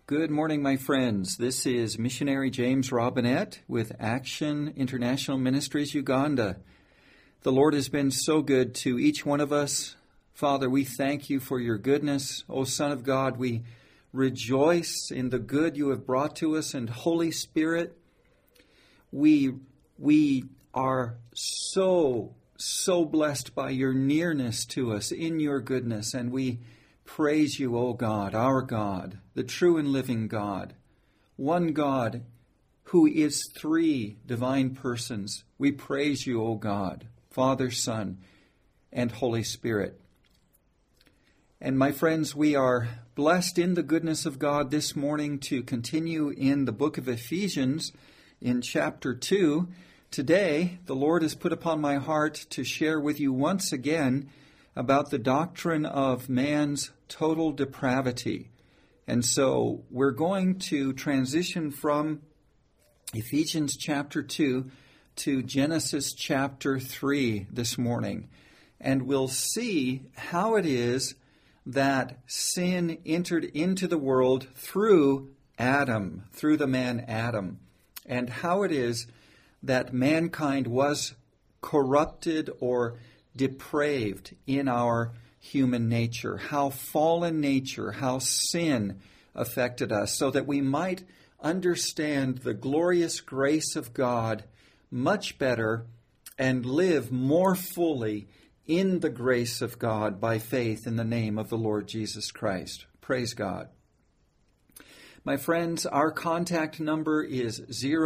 Good morning, my friends. This is Missionary James Robinette with Action International Ministries Uganda. The Lord has been so good to each one of us. Father, we thank you for your goodness. O Son of God, we rejoice in the good you have brought to us. And Holy Spirit, we are so blessed by your nearness to us in your goodness. And we praise you, O God, our God, the true and living God, one God who is three divine persons. We praise you, O God, Father, Son, and Holy Spirit. And my friends, we are blessed in the goodness of God this morning to continue in the book of Ephesians in chapter 2. Today, the Lord has put upon my heart to share with you once again about the doctrine of man's total depravity. And so we're going to transition from Ephesians chapter 2 to Genesis chapter 3 this morning. And we'll see how it is that sin entered into the world through Adam, through the man Adam, and how it is that mankind was corrupted or depraved in our human nature, how fallen nature, how sin affected us, so that we might understand the glorious grace of God much better and live more fully in the grace of God by faith in the name of the Lord Jesus Christ. Praise God. My friends, our contact number is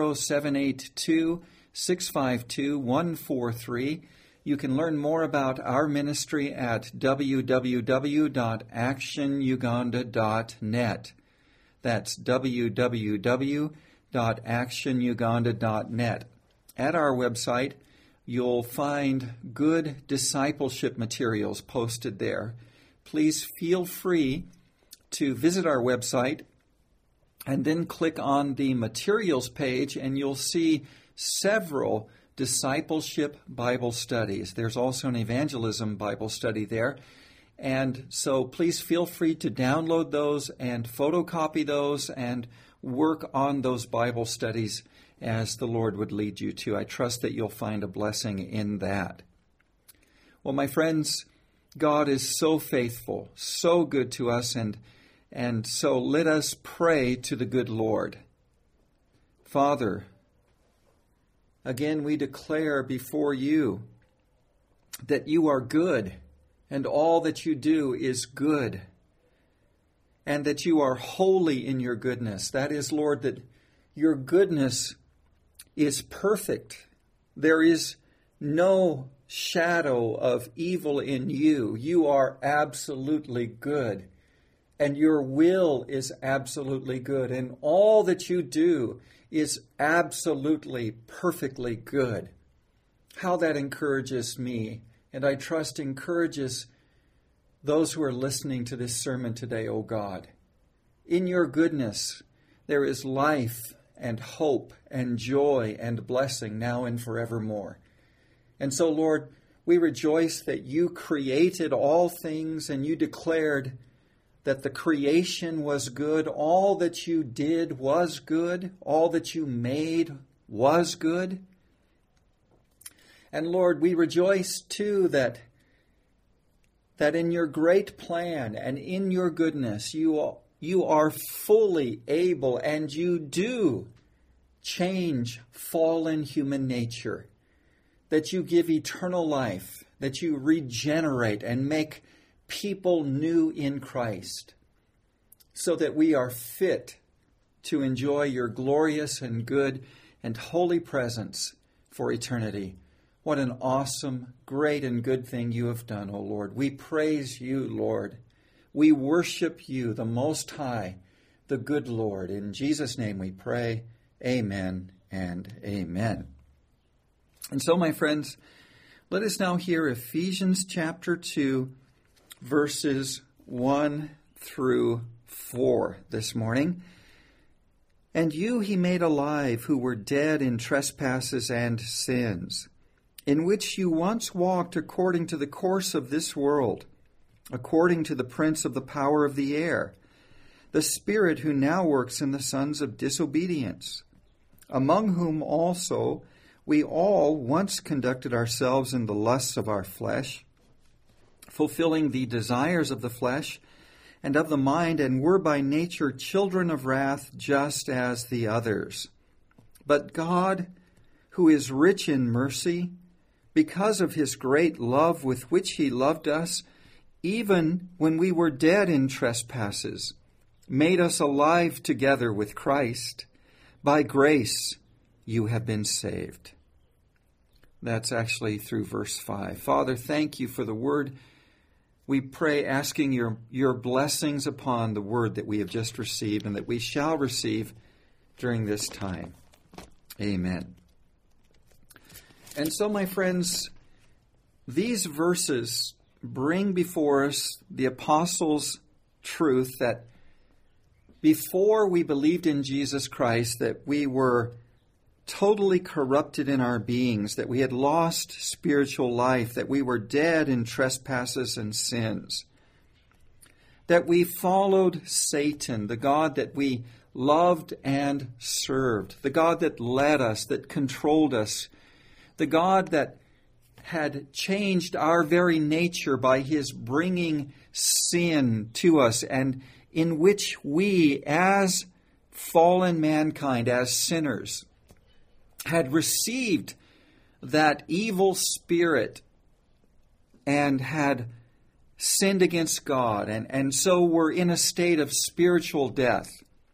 0782-652-143. You can learn more about our ministry at www.actionuganda.net. That's www.actionuganda.net. At our website, you'll find good discipleship materials posted there. Please feel free to visit our website and then click on the materials page, and you'll see several discipleship Bible studies. There's also an evangelism Bible study there. And so please feel free to download those and photocopy those and work on those Bible studies as the Lord would lead you to. I trust that you'll find a blessing in that. Well, my friends, God is so faithful, so good to us, and so let us pray to the good Lord. Father, again, we declare before you that you are good, and all that you do is good, and that you are holy in your goodness. That is, Lord, that your goodness is perfect. There is no shadow of evil in you. You are absolutely good, and your will is absolutely good, and all that you do is absolutely, perfectly good. How that encourages me, and I trust encourages those who are listening to this sermon today, O God. In your goodness, there is life and hope and joy and blessing now and forevermore. And so, Lord, we rejoice that you created all things and you declared that the creation was good. All that you did was good. All that you made was good. And Lord, we rejoice too that in your great plan and in your goodness, you are fully able, and you do change fallen human nature, that you give eternal life, that you regenerate and make people new in Christ, so that we are fit to enjoy your glorious and good and holy presence for eternity. What an awesome, great, and good thing you have done, O Lord. We praise you, Lord. We worship you, the Most High, the good Lord. In Jesus' name we pray. Amen and amen. And so, my friends, let us now hear Ephesians chapter 2, verses 1 through 4 this morning. And you he made alive who were dead in trespasses and sins, in which you once walked according to the course of this world, according to the prince of the power of the air, the Spirit who now works in the sons of disobedience, among whom also we all once conducted ourselves in the lusts of our flesh, fulfilling the desires of the flesh and of the mind, and were by nature children of wrath, just as the others. But God, who is rich in mercy, because of his great love with which he loved us, even when we were dead in trespasses, made us alive together with Christ. By grace you have been saved. That's actually through verse 5. Father, thank you for the word. We pray asking your blessings upon the word that we have just received and that we shall receive during this time. Amen. And so, my friends, these verses bring before us the apostles' truth that before we believed in Jesus Christ, that we were totally corrupted in our beings, that we had lost spiritual life, that we were dead in trespasses and sins, that we followed Satan, the God that we loved and served, the God that led us, that controlled us, the God that had changed our very nature by his bringing sin to us, and in which we, as fallen mankind, as sinners, had received that evil spirit and had sinned against God, and so were in a state of spiritual death.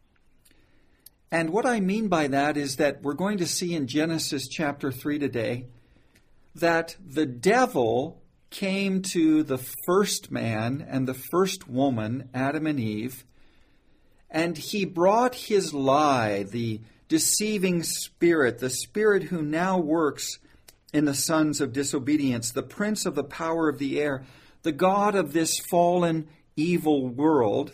And what I mean by that is that we're going to see in Genesis chapter 3 today that the devil came to the first man and the first woman, Adam and Eve, and he brought his lie, the deceiving spirit, the spirit who now works in the sons of disobedience, the prince of the power of the air, the god of this fallen evil world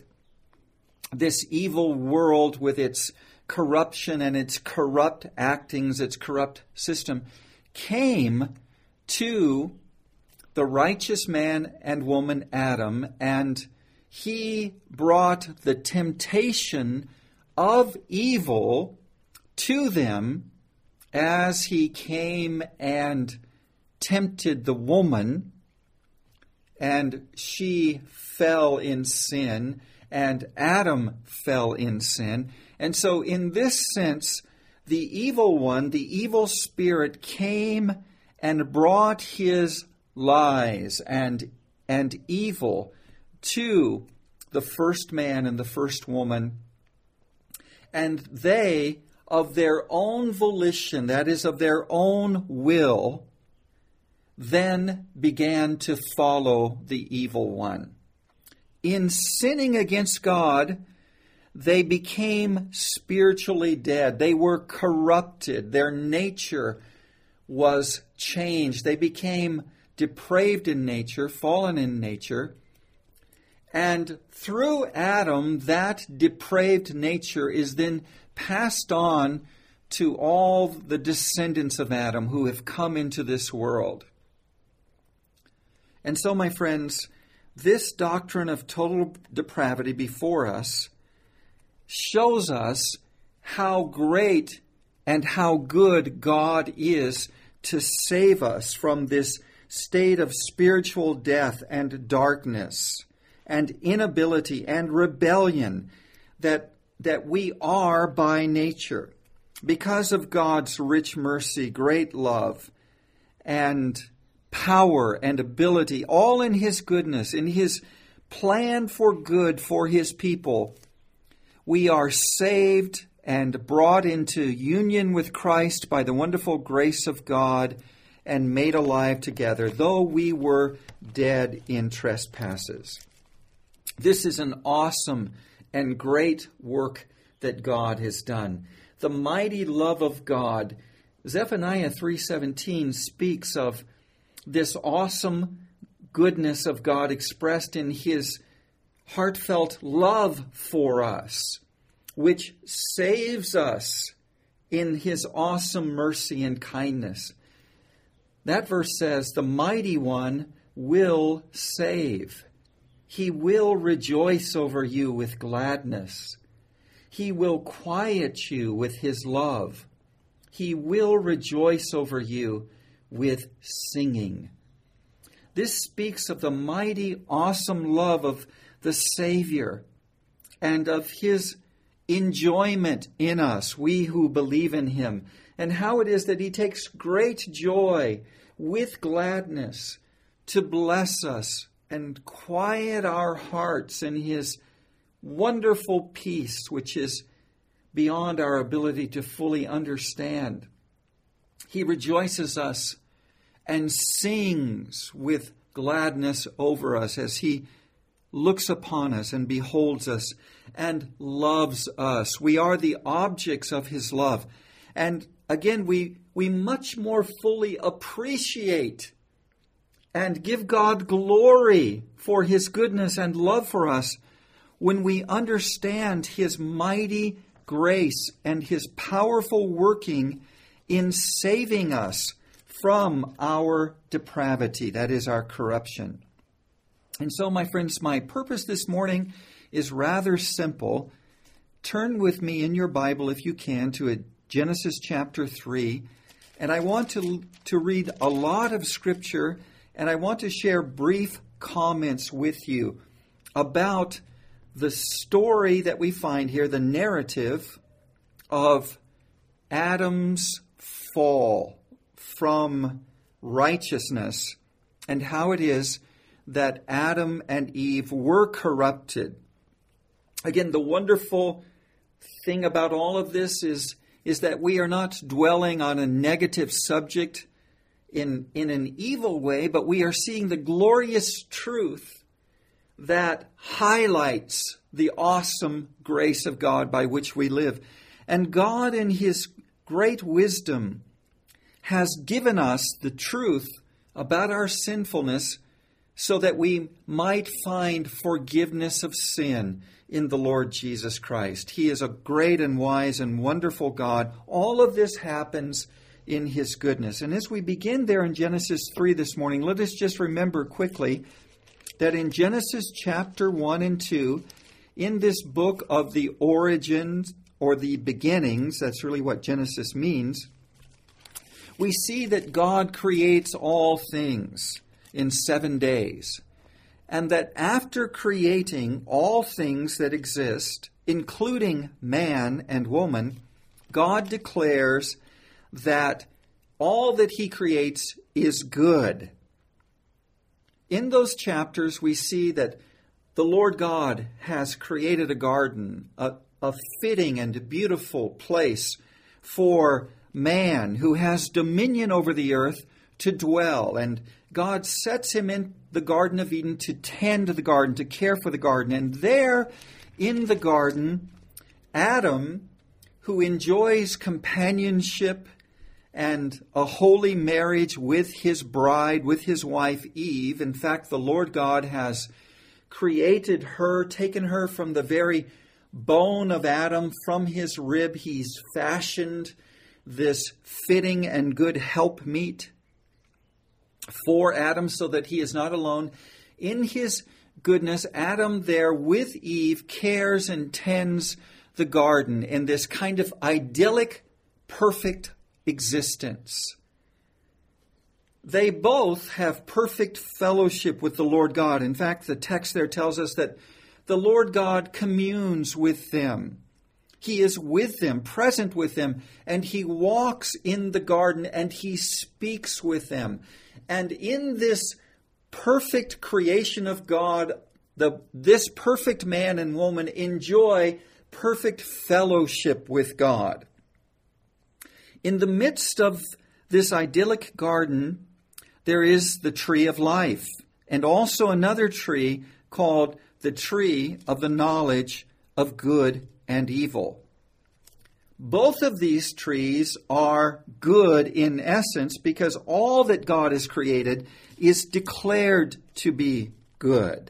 with its corruption and its corrupt actings, its corrupt system, came to the righteous man and woman Adam, and he brought the temptation of evil to them as he came and tempted the woman, and she fell in sin, and Adam fell in sin. And so in this sense, the evil one, the evil spirit, came and brought his lies and evil to the first man and the first woman, and they, of their own volition, that is, of their own will, then began to follow the evil one. In sinning against God, they became spiritually dead. They were corrupted. Their nature was changed. They became depraved in nature, fallen in nature. And through Adam, that depraved nature is then passed on to all the descendants of Adam who have come into this world. And so, my friends, this doctrine of total depravity before us shows us how great and how good God is to save us from this state of spiritual death and darkness and inability and rebellion that we are by nature, because of God's rich mercy, great love, and power and ability, all in his goodness, in his plan for good for his people. We are saved and brought into union with Christ by the wonderful grace of God and made alive together, though we were dead in trespasses. This is an awesome and great work that God has done. The mighty love of God. Zephaniah 3:17 speaks of this awesome goodness of God expressed in his heartfelt love for us, which saves us in his awesome mercy and kindness. That verse says, the mighty one will save. He will rejoice over you with gladness. He will quiet you with His love. He will rejoice over you with singing. This speaks of the mighty, awesome love of the Savior and of His enjoyment in us, we who believe in Him, and how it is that He takes great joy with gladness to bless us and quiet our hearts in His wonderful peace, which is beyond our ability to fully understand. He rejoices us and sings with gladness over us as He looks upon us and beholds us and loves us. We are the objects of His love. And again, we much more fully appreciate and give God glory for His goodness and love for us when we understand His mighty grace and His powerful working in saving us from our depravity, that is, our corruption. And so, my friends, my purpose this morning is rather simple. Turn with me in your Bible, if you can, to Genesis chapter 3. And I want to read a lot of Scripture, and I want to share brief comments with you about the story that we find here, the narrative of Adam's fall from righteousness and how it is that Adam and Eve were corrupted. Again, the wonderful thing about all of this is that we are not dwelling on a negative subject in an evil way, but we are seeing the glorious truth that highlights the awesome grace of God by which we live. And God, in His great wisdom, has given us the truth about our sinfulness so that we might find forgiveness of sin in the Lord Jesus Christ. He is a great and wise and wonderful God. All of this happens in His goodness. And as we begin there in Genesis 3 this morning, let us just remember quickly that in Genesis chapter 1 and 2, in this book of the origins or the beginnings, that's really what Genesis means, we see that God creates all things in 7 days. And that after creating all things that exist, including man and woman, God declares that all that He creates is good. In those chapters, we see that the Lord God has created a garden, a fitting and beautiful place for man who has dominion over the earth to dwell. And God sets him in the Garden of Eden to tend the garden, to care for the garden. And there in the garden, Adam, who enjoys companionship and a holy marriage with his bride, with his wife Eve. In fact, the Lord God has created her, taken her from the very bone of Adam, from his rib. He's fashioned this fitting and good helpmeet for Adam so that he is not alone. In his goodness, Adam there with Eve cares and tends the garden in this kind of idyllic, perfect existence. They both have perfect fellowship with the Lord God. In fact, the text there tells us that the Lord God communes with them. He is with them, present with them, and He walks in the garden and He speaks with them. And in this perfect creation of God, this perfect man and woman enjoy perfect fellowship with God. In the midst of this idyllic garden, there is the tree of life, and also another tree called the tree of the knowledge of good and evil. Both of these trees are good in essence because all that God has created is declared to be good.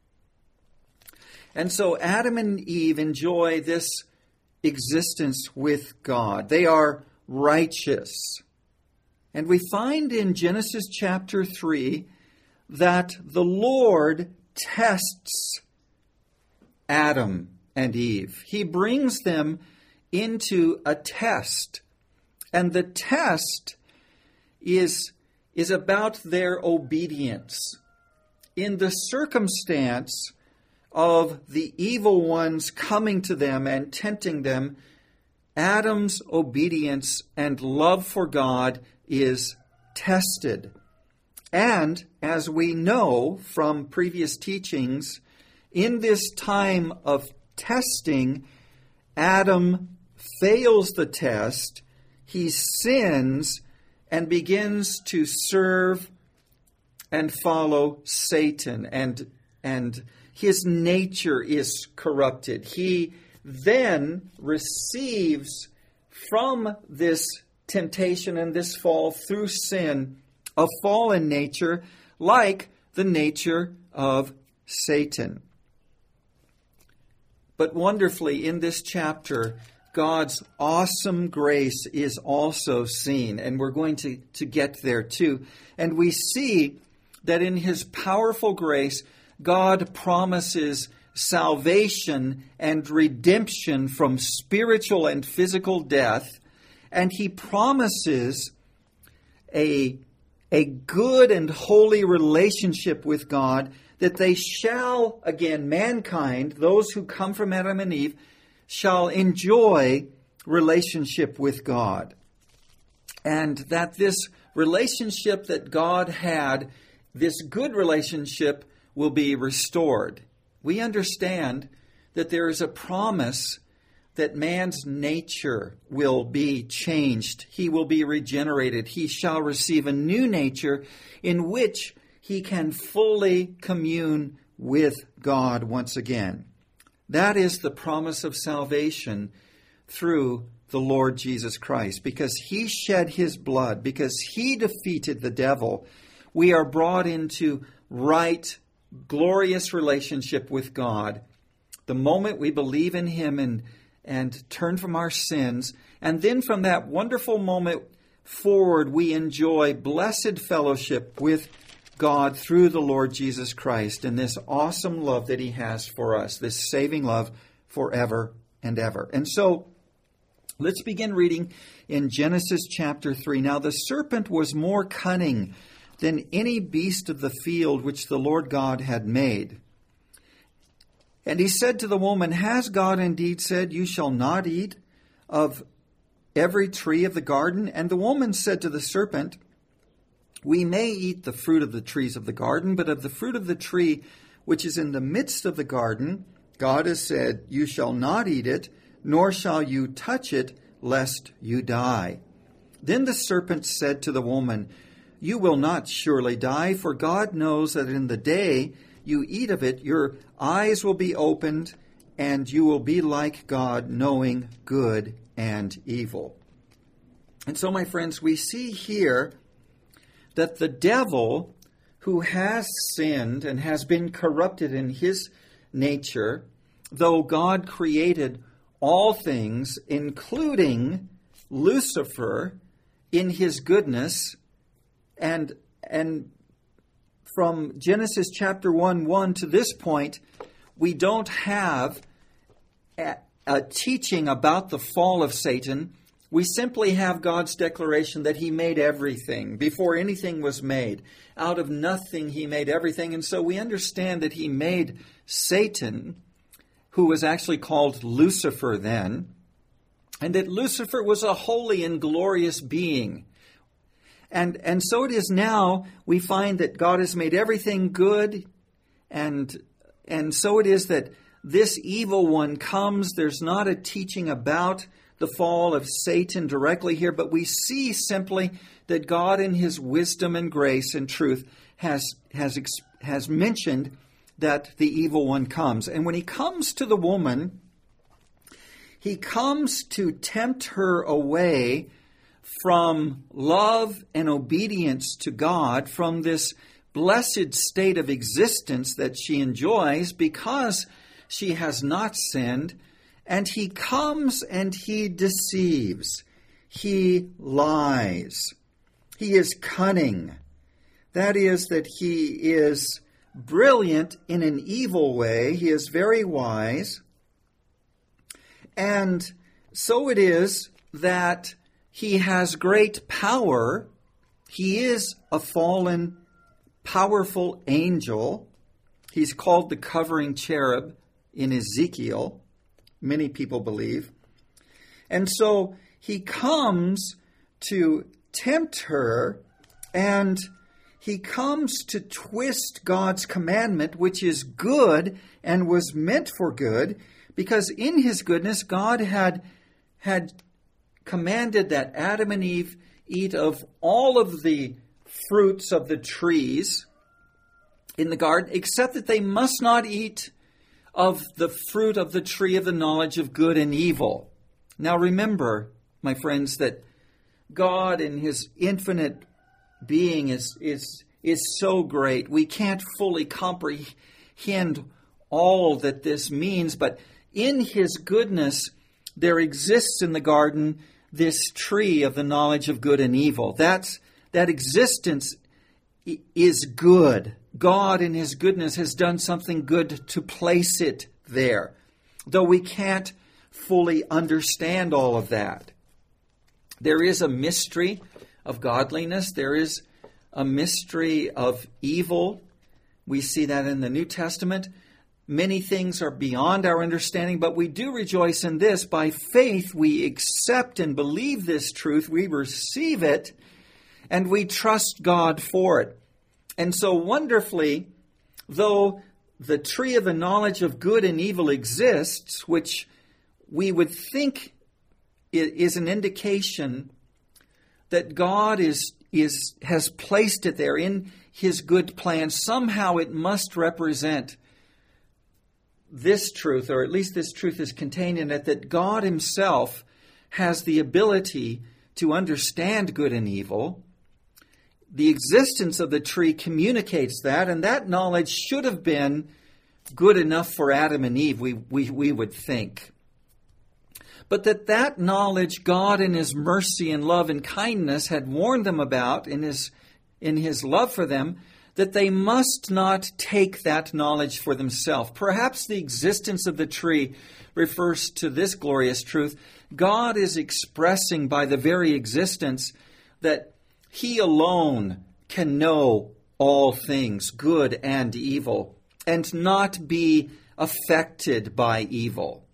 And so Adam and Eve enjoy this existence with God. They are righteous. And we find in Genesis chapter 3 that the Lord tests Adam and Eve. He brings them into a test. And the test is about their obedience. In the circumstance of the evil ones coming to them and tempting them, Adam's obedience and love for God is tested. And as we know from previous teachings, in this time of testing, Adam fails the test, he sins, and begins to serve and follow Satan, and his nature is corrupted. He then receives from this temptation and this fall through sin a fallen nature like the nature of Satan. But wonderfully, in this chapter, God's awesome grace is also seen, and we're going to get there too. And we see that in his powerful grace, God promises salvation and redemption from spiritual and physical death, and he promises a good and holy relationship with God, that they shall, again, mankind, those who come from Adam and Eve, shall enjoy relationship with God. And that this relationship that God had, this good relationship, will be restored. We understand that there is a promise that man's nature will be changed. He will be regenerated. He shall receive a new nature in which he can fully commune with God once again. That is the promise of salvation through the Lord Jesus Christ. Because he shed his blood, because he defeated the devil, we are brought into right, glorious relationship with God. The moment we believe in him and turn from our sins, and then from that wonderful moment forward, we enjoy blessed fellowship with God through the Lord Jesus Christ and this awesome love that he has for us, this saving love forever and ever. And so, let's begin reading in Genesis chapter 3. Now the serpent was more cunning than any beast of the field which the Lord God had made. And he said to the woman, Has God indeed said, You shall not eat of every tree of the garden? And the woman said to the serpent, We may eat the fruit of the trees of the garden, but of the fruit of the tree which is in the midst of the garden, God has said, You shall not eat it, nor shall you touch it, lest you die. Then the serpent said to the woman, You will not surely die, for God knows that in the day you eat of it, your eyes will be opened, and you will be like God, knowing good and evil. And so, my friends, we see here that the devil, who has sinned and has been corrupted in his nature, though God created all things, including Lucifer, in his goodness, and from Genesis chapter 1 to this point, we don't have a teaching about the fall of Satan. We simply have God's declaration that he made everything before anything was made. Out of nothing he made everything. And so we understand that he made Satan, who was actually called Lucifer then, and that Lucifer was a holy and glorious being. And so it is now, we find that God has made everything good, and so it is that this evil one comes. There's not a teaching about the fall of Satan directly here, but we see simply that God in his wisdom and grace and truth has mentioned that the evil one comes. And when he comes to the woman, he comes to tempt her away from love and obedience to God, from this blessed state of existence that she enjoys because she has not sinned. And he comes and he deceives. He lies. He is cunning. That is, that he is brilliant in an evil way. He is very wise. And so it is that he has great power. He is a fallen, powerful angel. He's called the covering cherub in Ezekiel, many people believe. And so he comes to tempt her, and he comes to twist God's commandment, which is good and was meant for good, because in his goodness, God had commanded that Adam and Eve eat of all of the fruits of the trees in the garden, except that they must not eat of the fruit of the tree of the knowledge of good and evil. Now remember, my friends, that God in his infinite being is so great. We can't fully comprehend all that this means, but in his goodness, there exists in the garden this tree of the knowledge of good and evil. That existence is good. God in his goodness has done something good to place it there, though we can't fully understand all of that. There is a mystery of godliness. There is a mystery of evil. We see that in the New Testament. Many things are beyond our understanding, but we do rejoice in this. By faith, we accept and believe this truth. We receive it, and we trust God for it. And so wonderfully, though the tree of the knowledge of good and evil exists, which we would think is an indication that God has placed it there in his good plan, somehow it must represent this truth, or at least this truth is contained in it, that God himself has the ability to understand good and evil. The existence of the tree communicates that, and that knowledge should have been good enough for Adam and Eve, we would think. But that knowledge God in his mercy and love and kindness had warned them about in his love for them, that they must not take that knowledge for themselves. Perhaps the existence of the tree refers to this glorious truth. God is expressing by the very existence that he alone can know all things, good and evil, and not be affected by evil.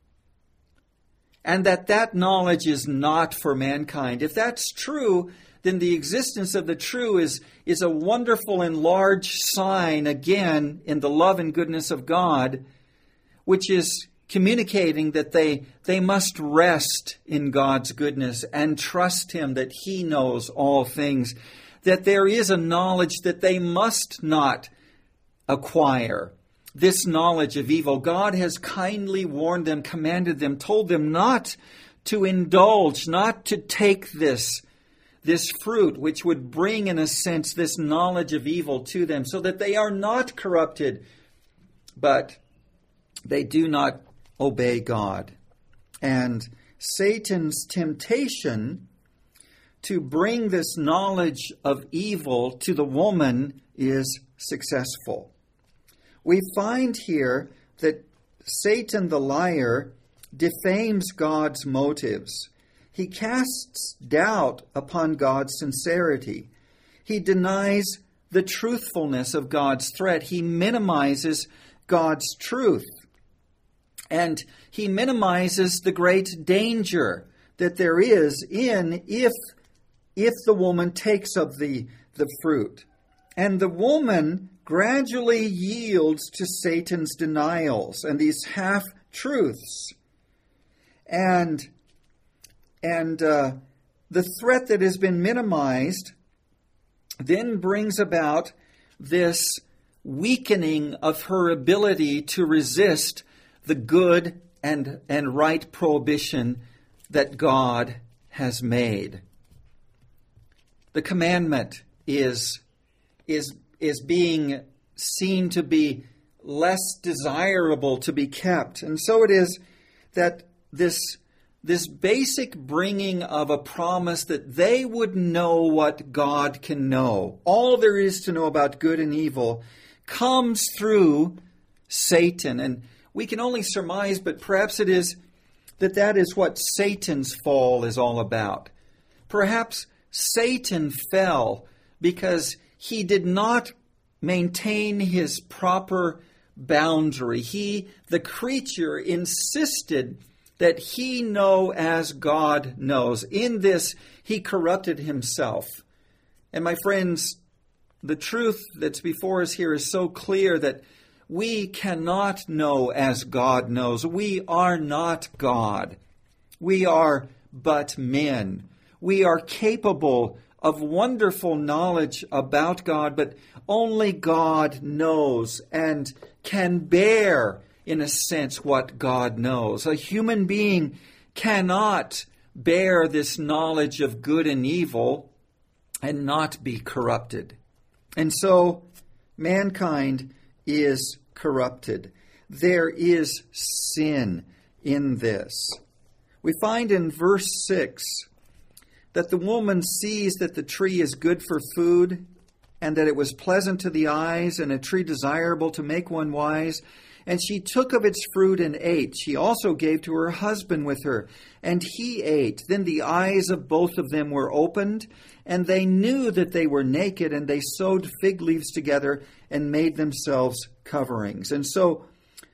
And that knowledge is not for mankind. If that's true, then the existence of the true is a wonderful and large sign, again, in the love and goodness of God, which is communicating that they must rest in God's goodness and trust him that he knows all things, that there is a knowledge that they must not acquire. This knowledge of evil, God has kindly warned them, commanded them, told them not to indulge, not to take this fruit, which would bring, in a sense, this knowledge of evil to them, so that they are not corrupted, but they do not obey God. And Satan's temptation to bring this knowledge of evil to the woman is successful. We find here that Satan the liar defames God's motives. He casts doubt upon God's sincerity. He denies the truthfulness of God's threat. He minimizes God's truth. And he minimizes the great danger that there is if the woman takes of the fruit. And the woman gradually yields to Satan's denials and these half-truths. And the threat that has been minimized then brings about this weakening of her ability to resist the good and right prohibition that God has made. The commandment is being seen to be less desirable to be kept. And so it is that this basic bringing of a promise that they would know what God can know, all there is to know about good and evil, comes through Satan. And we can only surmise, but perhaps it is that is what Satan's fall is all about. Perhaps Satan fell because he did not maintain his proper boundary. He, the creature, insisted that he know as God knows. In this, he corrupted himself. And my friends, the truth that's before us here is so clear that we cannot know as God knows. We are not God. We are but men. We are capable of wonderful knowledge about God, but only God knows and can bear, in a sense, what God knows. A human being cannot bear this knowledge of good and evil and not be corrupted. And so mankind is corrupted. There is sin in this. We find in verse 6 that the woman sees that the tree is good for food and that it was pleasant to the eyes and a tree desirable to make one wise. And she took of its fruit and ate. She also gave to her husband with her, and he ate. Then the eyes of both of them were opened, and they knew that they were naked, and they sewed fig leaves together and made themselves coverings. And so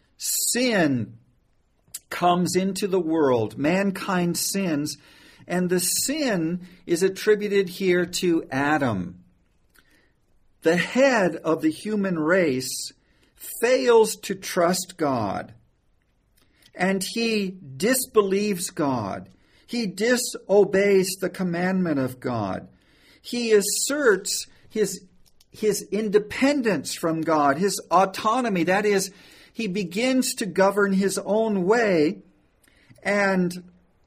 sin comes into the world. Mankind sins, and the sin is attributed here to Adam. The head of the human race fails to trust God, and he disbelieves God. He disobeys the commandment of God. He asserts his independence from God, his autonomy. That is, he begins to govern his own way, and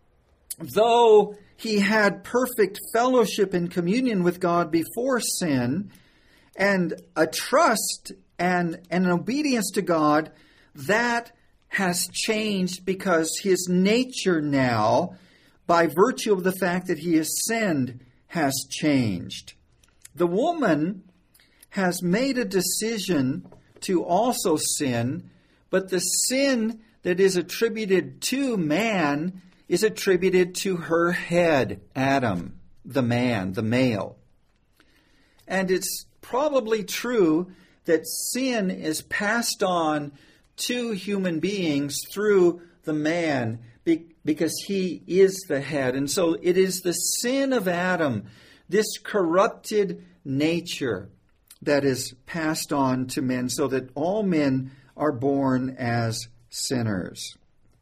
though he had perfect fellowship and communion with God before sin, and a trust and an obedience to God, that has changed because his nature now, by virtue of the fact that he has sinned, has changed. The woman has made a decision to also sin, but the sin that is attributed to man is attributed to her head, Adam, the man, the male. And it's probably true that sin is passed on to human beings through the man because he is the head. And so it is the sin of Adam, this corrupted nature, that is passed on to men so that all men are born as sinners.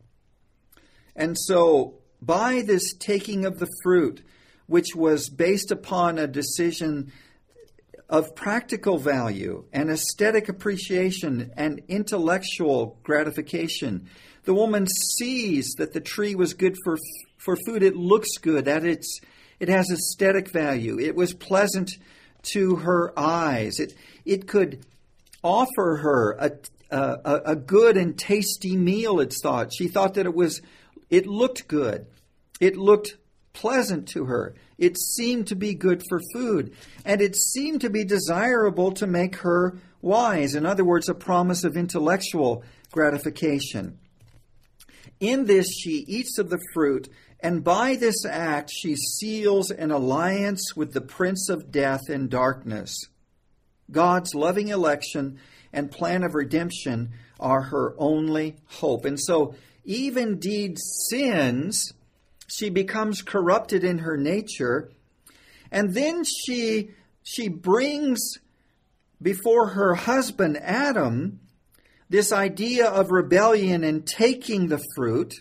And so by this taking of the fruit, which was based upon a decision of practical value and aesthetic appreciation and intellectual gratification, the woman sees that the tree was good for food. It looks good, that it has aesthetic value. It was pleasant to her eyes. It could offer her a good and tasty meal, it's thought. She thought that it looked good. It looked pleasant to her. It seemed to be good for food. And it seemed to be desirable to make her wise. In other words, a promise of intellectual gratification. In this, she eats of the fruit, and by this act, she seals an alliance with the prince of death and darkness. God's loving election and plan of redemption are her only hope. And so, even indeed sins, she becomes corrupted in her nature, and then she brings before her husband Adam this idea of rebellion and taking the fruit.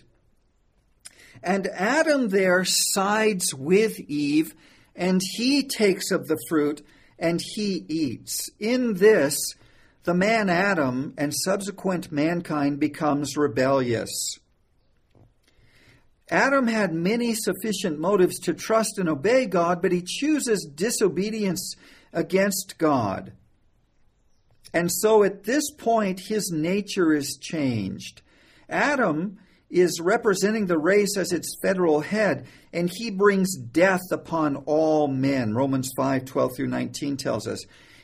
And Adam there sides with Eve, and he takes of the fruit and he eats. In this, the man Adam and subsequent mankind becomes rebellious. Adam had many sufficient motives to trust and obey God, but he chooses disobedience against God. And so at this point, his nature is changed. Adam is representing the race as its federal head, and he brings death upon all men. Romans 5:12 through 19 tells us.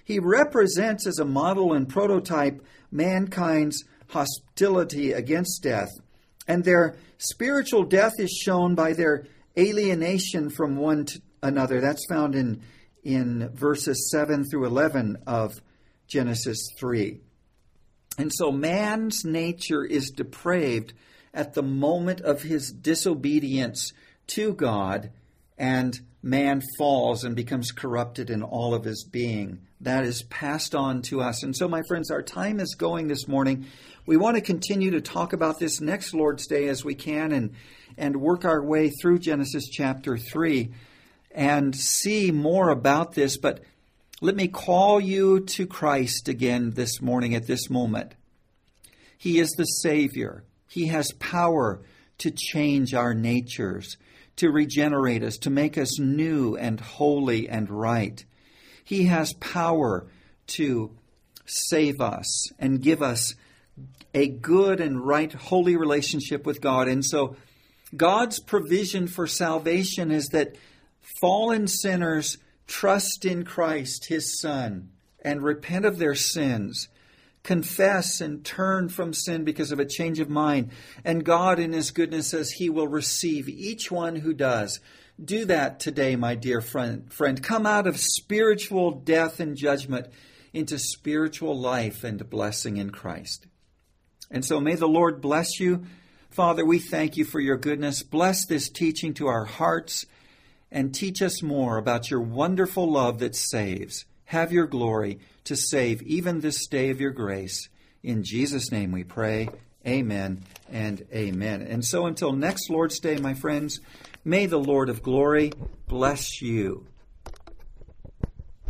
He represents as a model and prototype mankind's hostility against death. And their spiritual death is shown by their alienation from one another. That's found in verses 7 through 11 of Genesis 3. And so man's nature is depraved at the moment of his disobedience to God, and man falls and becomes corrupted in all of his being. That is passed on to us. And so, my friends, our time is going this morning. We want to continue to talk about this next Lord's Day as we can and work our way through Genesis chapter 3 and see more about this. But let me call you to Christ again this morning at this moment. He is the Savior. He has power to change our natures, to regenerate us, to make us new and holy and right. He has power to save us and give us a good and right, holy relationship with God. And so God's provision for salvation is that fallen sinners trust in Christ, His Son, and repent of their sins, confess and turn from sin because of a change of mind. And God in His goodness says He will receive each one who does. Do that today, my dear friend. Come out of spiritual death and judgment into spiritual life and blessing in Christ. And so may the Lord bless you. Father, we thank you for your goodness. Bless this teaching to our hearts and teach us more about your wonderful love that saves. Have your glory to save even this day of your grace. In Jesus' name we pray. Amen and amen. And so until next Lord's Day, my friends, may the Lord of glory bless you.